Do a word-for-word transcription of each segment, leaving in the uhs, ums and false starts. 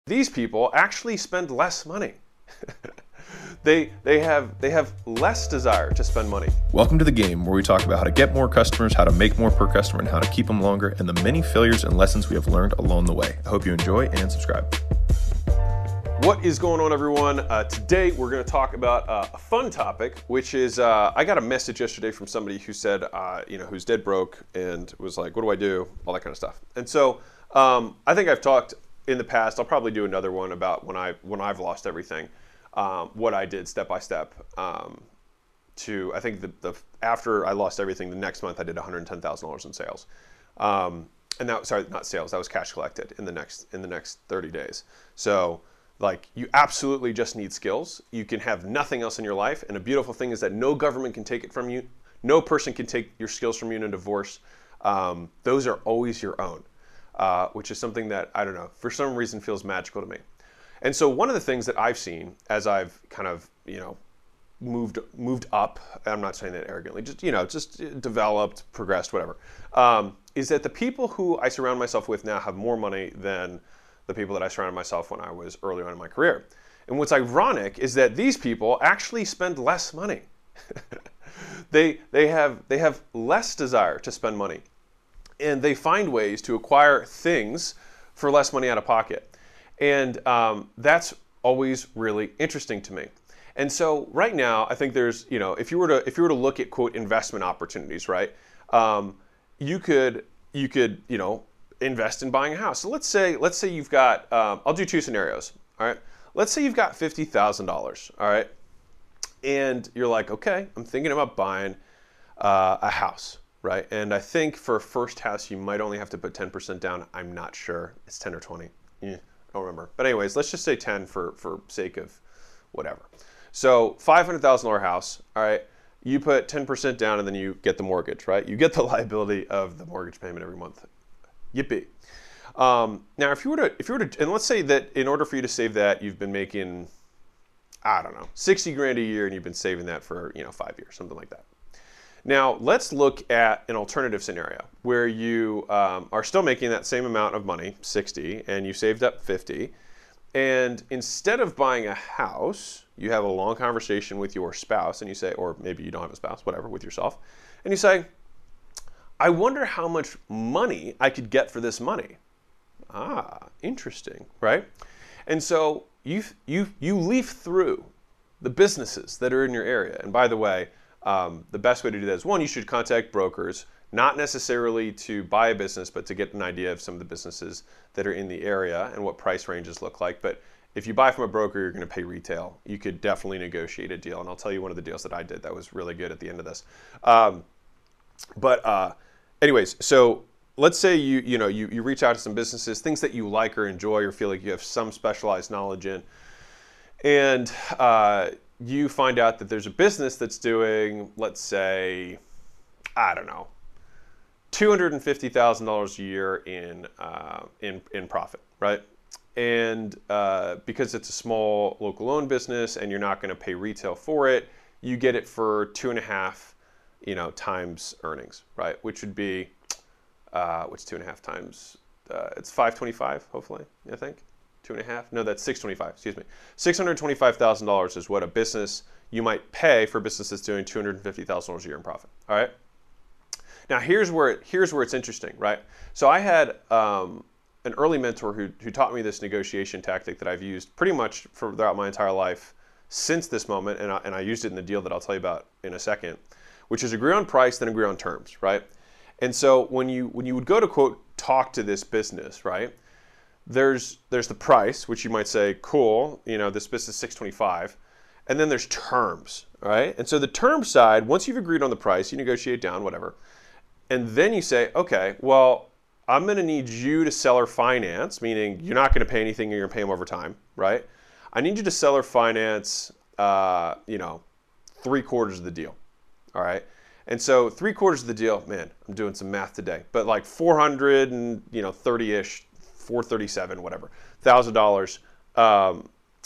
These people actually spend less money. they they have they have less desire to spend money. Welcome to The Game, where we talk about how to get more customers, how to make more per customer, and how to keep them longer, and the many failures and lessons we have learned along the way. I hope you enjoy and subscribe. What is going on, everyone? Uh, today we're going to talk about uh, a fun topic, which is uh, I got a message yesterday from somebody who said, uh, you know, who's dead broke and was like, "What do I do?" All that kind of stuff. And so um, I think I've talked in the past. I'll probably do another one about when I when I've lost everything, um, what I did step by step. Um, to I think the, the after I lost everything, the next month I did one hundred ten thousand dollars in sales, um, and that sorry not sales, that was cash collected in the next in the next thirty days. So. Like, you absolutely just need skills. You can have nothing else in your life. And a beautiful thing is that no government can take it from you. No person can take your skills from you in a divorce. Um, those are always your own, uh, which is something that, I don't know, for some reason feels magical to me. And so one of the things that I've seen as I've kind of, you know, moved moved up, I'm not saying that arrogantly, just, you know, just developed, progressed, whatever, um, is that the people who I surround myself with now have more money than the people that I surrounded myself when I was early on in my career. And what's ironic is that these people actually spend less money. they they have they have less desire to spend money, and they find ways to acquire things for less money out of pocket. And um, that's always really interesting to me. And so right now, I think there's, you know, if you were to if you were to look at, quote, investment opportunities, right? Um, you could you could you know. invest in buying a house. So let's say let's say you've got, um, I'll do two scenarios, all right? Let's say you've got fifty thousand dollars, all right? And you're like, okay, I'm thinking about buying uh, a house, right? And I think for a first house, you might only have to put ten percent down. I'm not sure. It's ten or twenty. Eh, I don't remember. But anyways, let's just say ten for, for sake of whatever. So five hundred thousand dollars house, all right? You put ten percent down and then you get the mortgage, right? You get the liability of the mortgage payment every month. Yippee. Um, now, if you were to, if you were to, and let's say that in order for you to save that, you've been making, I don't know, sixty grand a year, and you've been saving that for, you know, five years, something like that. Now, let's look at an alternative scenario where you um, are still making that same amount of money, sixty, and you saved up fifty, and instead of buying a house, you have a long conversation with your spouse, and you say, or maybe you don't have a spouse, whatever, with yourself, and you say, I wonder how much money I could get for this money. Ah, interesting, right? And so you you you leaf through the businesses that are in your area. And by the way, um, the best way to do that is, one, you should contact brokers, not necessarily to buy a business, but to get an idea of some of the businesses that are in the area and what price ranges look like. But if you buy from a broker, you're going to pay retail. You could definitely negotiate a deal. And I'll tell you one of the deals that I did that was really good at the end of this. Um, but uh, Anyways, so let's say you you know you, you reach out to some businesses, things that you like or enjoy or feel like you have some specialized knowledge in, and uh, you find out that there's a business that's doing, let's say, I don't know, two hundred fifty thousand dollars a year in uh, in in profit, right? And uh, because it's a small local owned business and you're not going to pay retail for it, you get it for two and a half. You know, times earnings, right? Which would be, uh, what's two and a half times? Uh, it's five twenty-five, hopefully, I think. Two and a half? No, that's six twenty-five, excuse me. six hundred twenty-five thousand dollars is what a business, you might pay for a business that's doing two hundred fifty thousand dollars a year in profit, all right? Now, here's where, it, here's where it's interesting, right? So I had um, an early mentor who, who taught me this negotiation tactic that I've used pretty much for, throughout my entire life since this moment, and I, and I used it in the deal that I'll tell you about in a second, which is agree on price, then agree on terms, right? And so when you when you would go to, quote, talk to this business, right, there's there's the price, which you might say, cool, you know, this business is six twenty-five, and then there's terms, right? And so the term side, once you've agreed on the price, you negotiate down, whatever, and then you say, okay, well, I'm going to need you to seller finance, meaning you're not going to pay anything, you're going to pay them over time, right? I need you to seller finance, uh, you know, three quarters of the deal. All right. And so three quarters of the deal, man, I'm doing some math today, but like four hundred and, you know, thirty-ish, four thirty-seven, whatever, thousand dollars. Um,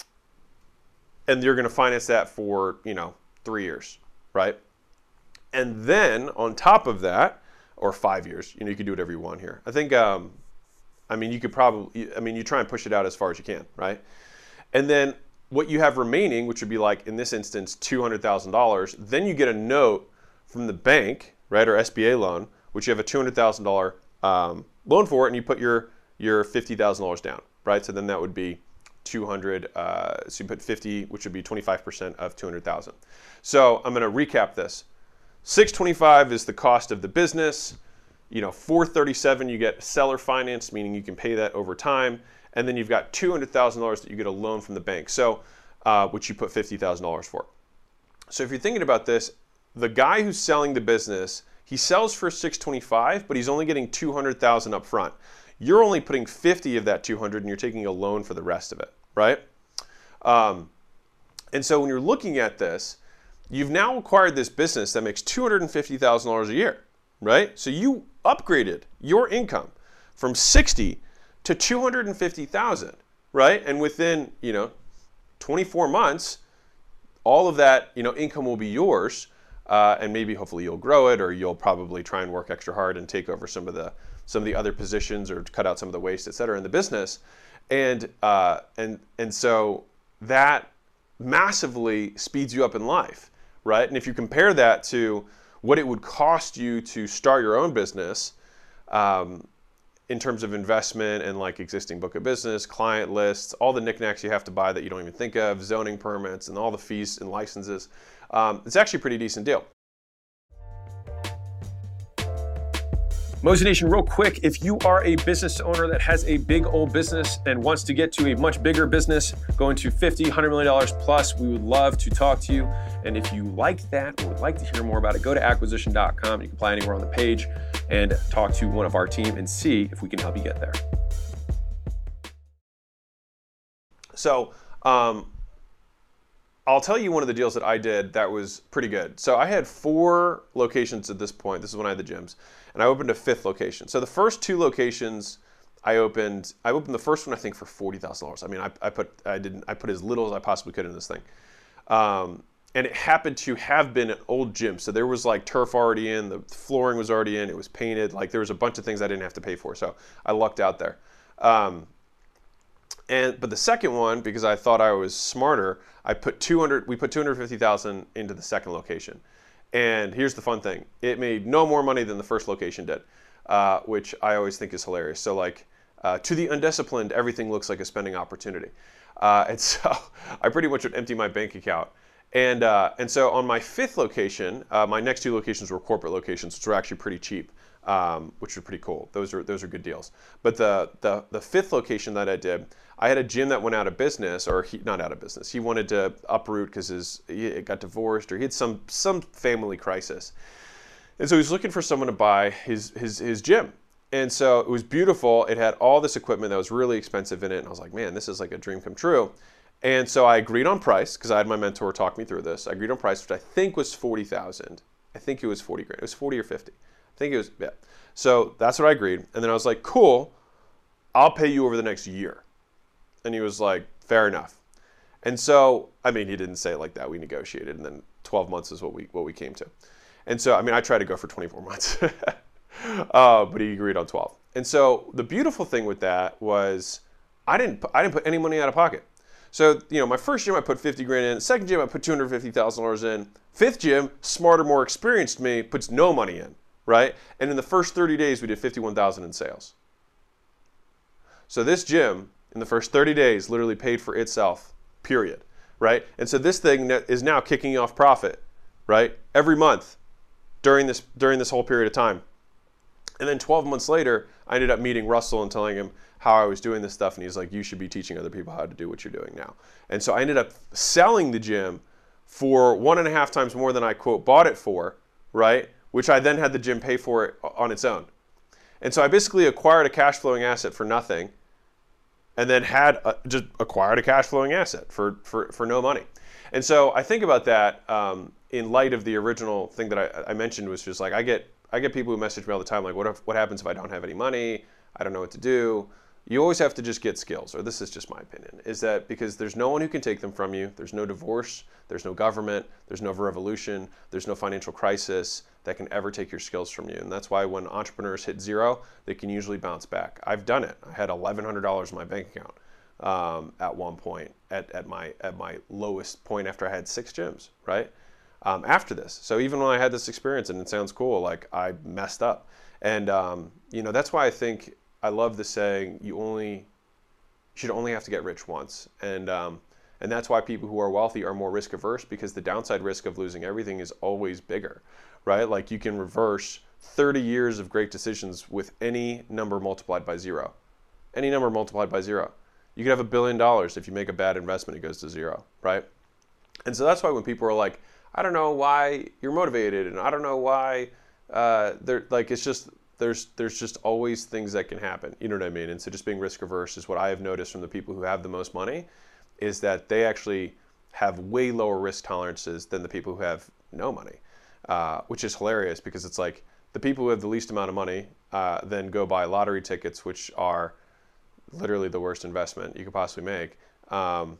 and you're going to finance that for, you know, three years. Right. And then on top of that, or five years, you know, you can do whatever you want here. I think, um, I mean, you could probably, I mean, you try and push it out as far as you can, right? And then what you have remaining, which would be like, in this instance, two hundred thousand dollars, then you get a note from the bank, right, or S B A loan, which you have a two hundred thousand dollars um, loan for, and you put your, your fifty thousand dollars down, right? So then that would be two hundred, uh, so you put fifty, which would be twenty-five percent of two hundred thousand. So I'm gonna recap this. six twenty-five is the cost of the business. You know, four thirty-seven you get seller finance, meaning you can pay that over time. And then you've got two hundred thousand dollars that you get a loan from the bank, so uh, which you put fifty thousand dollars for. So if you're thinking about this, the guy who's selling the business, he sells for six twenty-five, but he's only getting two hundred thousand up front. You're only putting fifty of that two hundred, and you're taking a loan for the rest of it, right? Um, and so when you're looking at this, you've now acquired this business that makes two hundred fifty thousand dollars a year, right? So you upgraded your income from sixty to two hundred fifty thousand, right? And within, you know, twenty-four months, all of that, you know, income will be yours, uh, and maybe hopefully you'll grow it, or you'll probably try and work extra hard and take over some of the some of the other positions, or cut out some of the waste, et cetera, in the business, and uh, and and so that massively speeds you up in life, right? And if you compare that to what it would cost you to start your own business, um, in terms of investment and like existing book of business, client lists, all the knickknacks you have to buy that you don't even think of, zoning permits, and all the fees and licenses, um, it's actually a pretty decent deal. Mosey Nation, real quick, if you are a business owner that has a big old business and wants to get to a much bigger business, going to fifty, one hundred million dollars plus, we would love to talk to you. And if you like that or would like to hear more about it, go to acquisition dot com. You can apply anywhere on the page and talk to one of our team and see if we can help you get there. So um, I'll tell you one of the deals that I did that was pretty good. So I had four locations at this point. This is when I had the gyms. And I opened a fifth location. So the first two locations I opened, I opened the first one, I think, for forty thousand dollars. I mean, I, I put I didn't I put as little as I possibly could in this thing. Um, and it happened to have been an old gym. So there was like turf already in, the flooring was already in, it was painted. Like there was a bunch of things I didn't have to pay for. So I lucked out there. Um, and but the second one, because I thought I was smarter, I put two hundred, we put two hundred fifty thousand into the second location. And here's the fun thing. It made no more money than the first location did, uh, which I always think is hilarious. So like, uh, to the undisciplined, everything looks like a spending opportunity. Uh, and so I pretty much would empty my bank account. And, uh, and so on my fifth location, uh, my next two locations were corporate locations, which were actually pretty cheap, um, which were pretty cool. Those are, those are good deals. But the, the, the fifth location that I did, I had a gym that went out of business, or he, not out of business. He wanted to uproot because his he got divorced, or he had some some family crisis, and so he was looking for someone to buy his his his gym. And so it was beautiful. It had all this equipment that was really expensive in it, and I was like, man, this is like a dream come true. And so I agreed on price because I had my mentor talk me through this. I agreed on price, which I think was forty thousand. I think it was forty grand. It was forty or fifty. I think it was yeah. So that's what I agreed, and then I was like, cool, I'll pay you over the next year. And he was like, fair enough. And so, I mean, he didn't say it like that. We negotiated, and then twelve months is what we what we came to. And so, I mean, I tried to go for twenty-four months, uh, but he agreed on twelve. And so, the beautiful thing with that was, I didn't I didn't put any money out of pocket. So, you know, my first gym I put fifty grand in. Second gym I put two hundred fifty thousand dollars in. Fifth gym, smarter, more experienced me, puts no money in, right? And in the first thirty days, we did fifty-one thousand in sales. So this gym, in the first thirty days, literally paid for itself, period, right? And so this thing is now kicking off profit, right? Every month during this during this whole period of time. And then twelve months later, I ended up meeting Russell and telling him how I was doing this stuff. And he's like, you should be teaching other people how to do what you're doing now. And so I ended up selling the gym for one and a half times more than I, quote, bought it for, right? Which I then had the gym pay for it on its own. And so I basically acquired a cash flowing asset for nothing, and then had a, just acquired a cash flowing asset for, for, for no money. And so I think about that um, in light of the original thing that I, I mentioned, was just like, I get I get people who message me all the time, like, what if, what happens if I don't have any money? I don't know what to do. you always have to just get skills, or this is just my opinion, is that because there's no one who can take them from you, there's no divorce, there's no government, there's no revolution, there's no financial crisis that can ever take your skills from you. And that's why when entrepreneurs hit zero, they can usually bounce back. I've done it. I had eleven hundred dollars in my bank account um, at one point, at, at, my, at my lowest point after I had six gyms, right? Um, after this. So even when I had this experience, and it sounds cool, like I messed up. And, um, you know, that's why I think I love the saying, you only you should only have to get rich once. And um, and that's why people who are wealthy are more risk averse, because the downside risk of losing everything is always bigger, right? Like you can reverse thirty years of great decisions with any number multiplied by zero. Any number multiplied by zero. You could have a billion dollars. If you make a bad investment, it goes to zero, right? And so that's why when people are like, I don't know why you're motivated, and I don't know why uh, they're like, it's just, there's there's just always things that can happen. You know what I mean? And so just being risk averse is what I have noticed from the people who have the most money, is that they actually have way lower risk tolerances than the people who have no money, uh, which is hilarious, because it's like the people who have the least amount of money uh, then go buy lottery tickets, which are literally the worst investment you could possibly make. Um,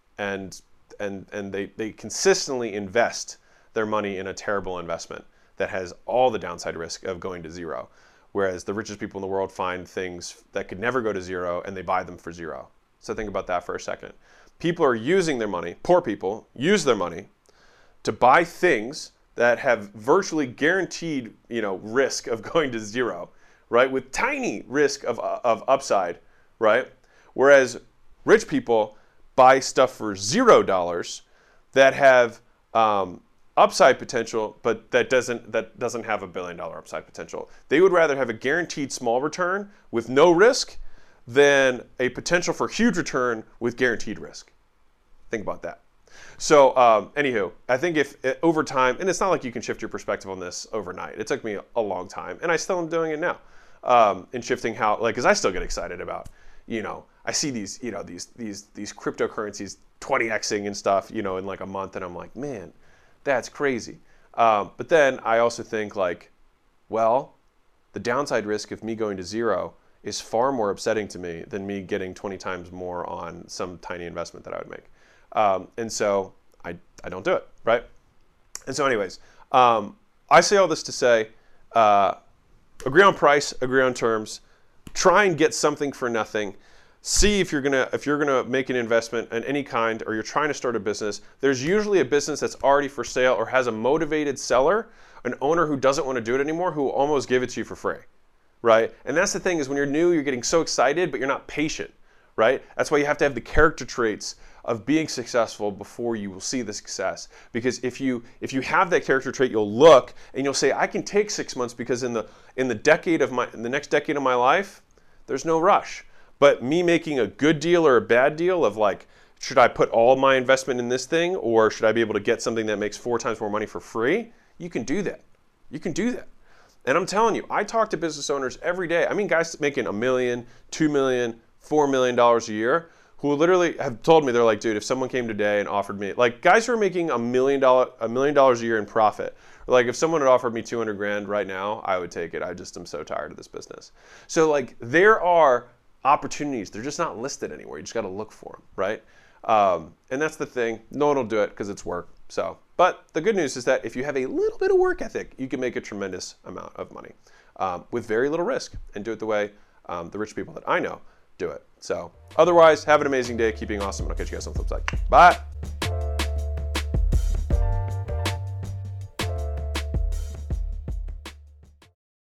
and and and they, they consistently invest their money in a terrible investment that has all the downside risk of going to zero. Whereas the richest people in the world find things that could never go to zero and they buy them for zero. So think about that for a second. People are using their money, poor people use their money to buy things that have virtually guaranteed, you know, risk of going to zero, right? With tiny risk of, of upside, right? Whereas rich people buy stuff for zero dollars that have um, upside potential, but that doesn't that doesn't have a billion dollar upside potential. They would rather have a guaranteed small return with no risk than a potential for huge return with guaranteed risk. Think about that. So, um, anywho, I think if over time, and it's not like you can shift your perspective on this overnight. It took me a long time, and I still am doing it now. Um, in shifting how, like, because I still get excited about, you know, I see these, you know, these these these cryptocurrencies twenty Xing and stuff, you know, in like a month, and I'm like, man, that's crazy. Um, but then I also think like, well, the downside risk of me going to zero is far more upsetting to me than me getting twenty times more on some tiny investment that I would make. Um, and so I, I don't do it, right? And so anyways, um, I say all this to say, uh, agree on price, agree on terms, try and get something for nothing. See if you're gonna if you're gonna make an investment in any kind, or you're trying to start a business. There's usually a business that's already for sale or has a motivated seller, an owner who doesn't want to do it anymore, who will almost give it to you for free, right? And that's the thing, is when you're new, you're getting so excited, but you're not patient, right? That's why you have to have the character traits of being successful before you will see the success. Because if you if you have that character trait, you'll look and you'll say, I can take six months because in the in the decade of my in the next decade of my life, there's no rush. But me making a good deal or a bad deal of like, should I put all my investment in this thing, or should I be able to get something that makes four times more money for free? You can do that. You can do that. And I'm telling you, I talk to business owners every day. I mean, guys making a million, two million, four million dollars a year, who literally have told me, they're like, dude, if someone came today and offered me, like guys who are making a million dollar, a million dollars a year in profit, or like if someone had offered me two hundred grand right now, I would take it. I just am so tired of this business. So like there are opportunities. They're just not listed anywhere. You just got to look for them, right? Um, and that's the thing. No one will do it because it's work. So, but the good news is that if you have a little bit of work ethic, you can make a tremendous amount of money um, with very little risk, and do it the way um, the rich people that I know do it. So otherwise, have an amazing day. Keep being awesome. And I'll catch you guys on the flip side. Bye.